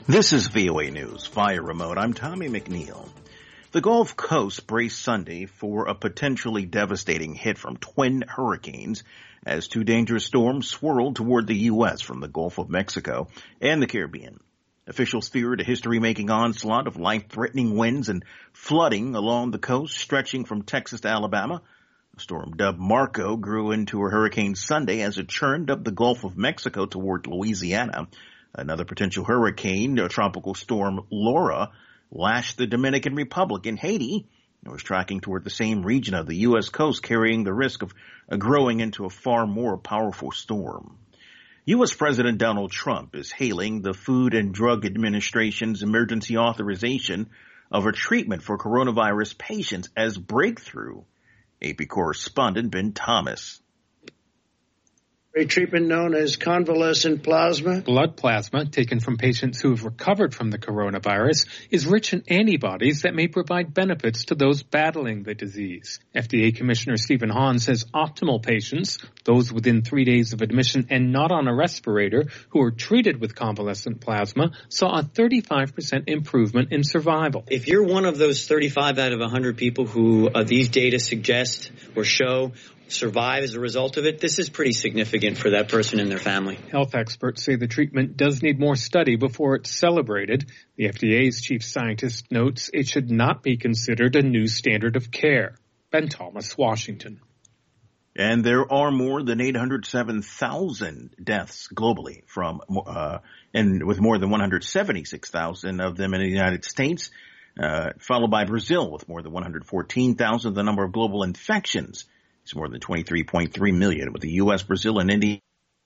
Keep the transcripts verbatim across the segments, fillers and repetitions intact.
This is V O A News via remote. I'm Tommy McNeil. The Gulf Coast braced Sunday for a potentially devastating hit from twin hurricanes as two dangerous storms swirled toward the U S from the Gulf of Mexico and the Caribbean. Officials feared a history-making onslaught of life-threatening winds and flooding along the coast stretching from Texas to Alabama. The storm dubbed Marco grew into a hurricane Sunday as it churned up the Gulf of Mexico toward Louisiana. Another potential hurricane, a tropical storm Laura, lashed the Dominican Republic and Haiti. It was tracking toward the same region of the U S coast, carrying the risk of growing into a far more powerful storm. U S President Donald Trump is hailing the Food and Drug Administration's emergency authorization of a treatment for coronavirus patients as breakthrough. A P correspondent Ben Thomas. A treatment known as convalescent plasma. Blood plasma taken from patients who have recovered from the coronavirus is rich in antibodies that may provide benefits to those battling the disease. F D A Commissioner Stephen Hahn says optimal patients, those within three days of admission and not on a respirator, who are treated with convalescent plasma, saw a thirty-five percent improvement in survival. If you're one of those thirty-five out of one hundred people who uh, these data suggest or show survive as a result of it, this is pretty significant for that person and their family. Health experts say the treatment does need more study before it's celebrated. The F D A's chief scientist notes it should not be considered a new standard of care. Ben Thomas, Washington. And there are more than eight hundred seven thousand deaths globally, from uh, and with more than one hundred seventy-six thousand of them in the United States, uh, followed by Brazil with more than one hundred fourteen thousand. The number of global infections is more than twenty-three point three million, with the U S, Brazil, and India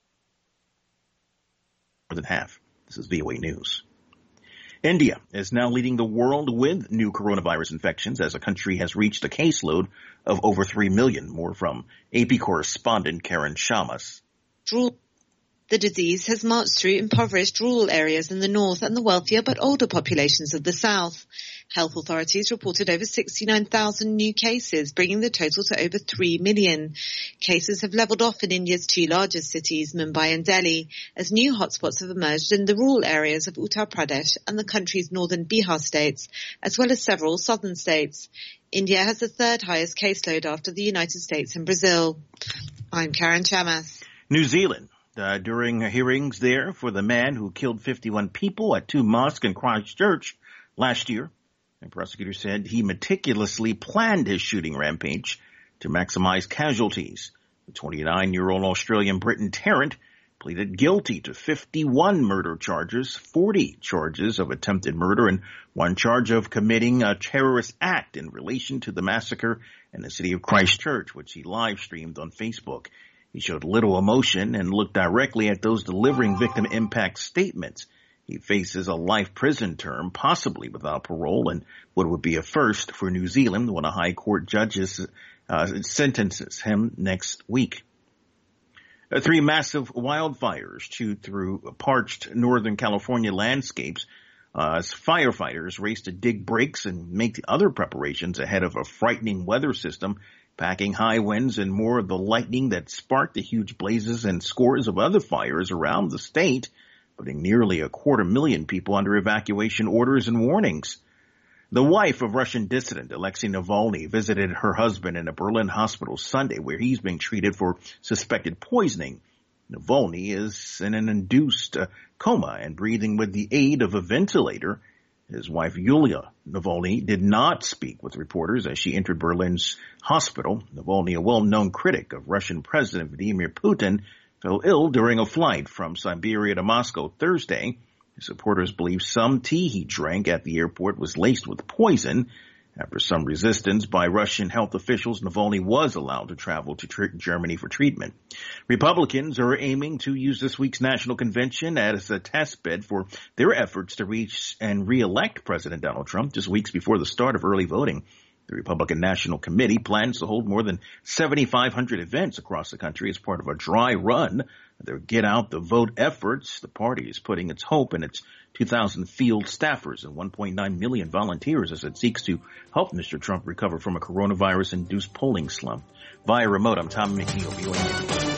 more than half. This is V O A News. India is now leading the world with new coronavirus infections as the country has reached a caseload of over three million. More from A P correspondent Karen Shamas. The disease has marched through impoverished rural areas in the north and the wealthier but older populations of the south. Health authorities reported over sixty-nine thousand new cases, bringing the total to over three million. Cases have leveled off in India's two largest cities, Mumbai and Delhi, as new hotspots have emerged in the rural areas of Uttar Pradesh and the country's northern Bihar states, as well as several southern states. India has the third highest caseload after the United States and Brazil. I'm Karen Chamas. New Zealand. Uh, during hearings there for the man who killed fifty-one people at two mosques in Christchurch last year, and prosecutors said he meticulously planned his shooting rampage to maximize casualties. The twenty-nine-year-old Australian Britton Tarrant pleaded guilty to fifty-one murder charges, forty charges of attempted murder, and one charge of committing a terrorist act in relation to the massacre in the city of Christchurch, which he live-streamed on Facebook. He showed little emotion and looked directly at those delivering victim impact statements. He faces a life prison term, possibly without parole, and what would be a first for New Zealand when a high court judge uh, sentences him next week. Uh, three massive wildfires chewed through parched Northern California landscapes uh, as firefighters race to dig breaks and make other preparations ahead of a frightening weather system, packing high winds and more of the lightning that sparked the huge blazes and scores of other fires around the state, putting nearly a quarter million people under evacuation orders and warnings. The wife of Russian dissident Alexei Navalny visited her husband in a Berlin hospital Sunday, where he's being treated for suspected poisoning. Navalny is in an induced uh, coma and breathing with the aid of a ventilator. His wife, Yulia Navalny, did not speak with reporters as she entered Berlin's hospital. Navalny, a well-known critic of Russian President Vladimir Putin, fell ill during a flight from Siberia to Moscow Thursday. His supporters believe some tea he drank at the airport was laced with poison. After some resistance by Russian health officials, Navalny was allowed to travel to tr- Germany for treatment. Republicans are aiming to use this week's national convention as a test bed for their efforts to reach and re-elect President Donald Trump just weeks before the start of early voting. The Republican National Committee plans to hold more than seventy-five hundred events across the country as part of a dry run. Their Get Out the Vote efforts. The party is putting its hope in its two thousand field staffers and one point nine million volunteers as it seeks to help Mister Trump recover from a coronavirus-induced polling slump. Via remote, I'm Tom McNeil.